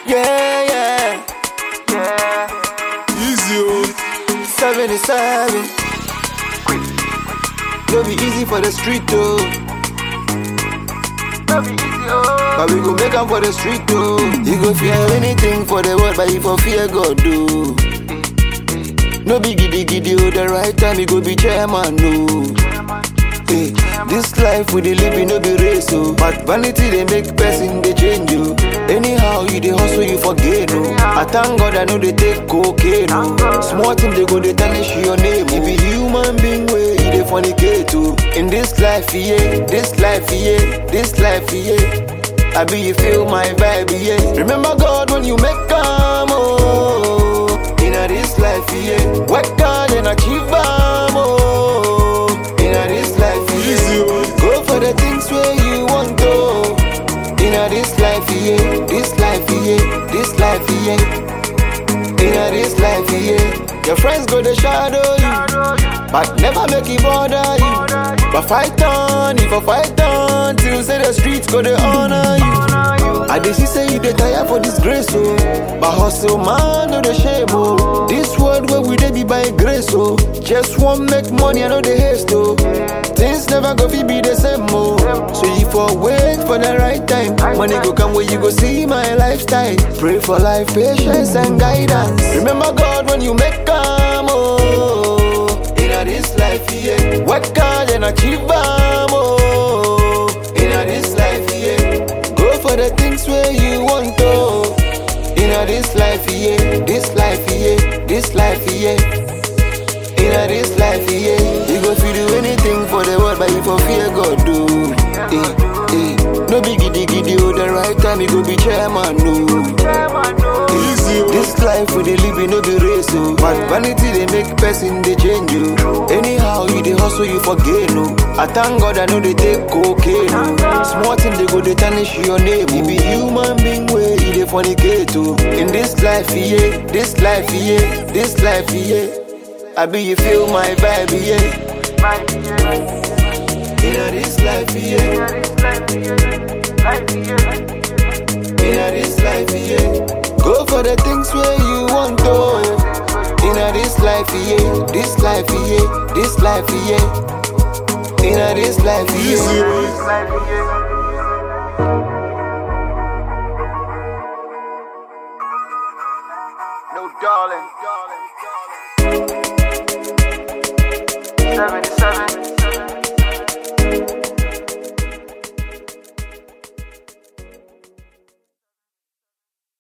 Yeah, yeah. Easy, oh. 77. No be easy for the street, though. But we go make 'em for the street, though. You go fear anything for the world, but you for fear God, do. No be giddy giddy, oh, the right time you go be chairman, no. Hey, this life we dey live, no be race, oh. But vanity they make person they change you. Anyhow you dey hustle, you forget, no. I thank God I know they take cocaine, no. Small thing they go they tarnish your name. You be human being way, you dey fornicate, too. In this life, yeah, this life, yeah, this life, yeah. I be you feel my vibe, yeah. Remember God when you make come, oh. Inna this life, yeah. Work hard and achieve, oh. Inna this life, yeah. Go for the things where you want to. Inna this life, yeah. This life, yeah. This life, yeah. Inna this life, yeah. Your friends go to shadow you, but never make it bother you. But fight on, if I fight on, till say the streets go to honor you. I dey see say you dey tire for this grace, oh. But hustle man, no the shame, oh. This world where we dey be by grace, oh. Just want make money, I know the haste, oh. Things never go fi be the same, oh. So you for wait for the right time. Money go come where you go see my lifestyle. Pray for life, patience and guidance. Remember God when you make come, oh. Inna this life, yeah. Work hard and achieve, oh. Inna this life, yeah. Go for the things where you want to. Inna this life, yeah. This life, yeah. This life, yeah. Inna this life, yeah. You go fi do anything for the world, but you for fear God, do. No be giddy giddy, oh. The right time you go be chairman, no. This life we dey live, no be race, oh. But vanity they make person they change you. Anyhow you dey hustle, you forget, no. I thank God I know they take cocaine, no. Small thing they go they tarnish your name. You be human being way, you dey fornicate, oh. In this life, yeah, this life, yeah, this life, yeah. I be you feel my vibe, yeah. Inna this life, yeah. Inna this life, yeah. Go for the things where you want to. Inna this life, yeah. This life, yeah. This life, yeah. Inna this life, yeah. No darling. 77.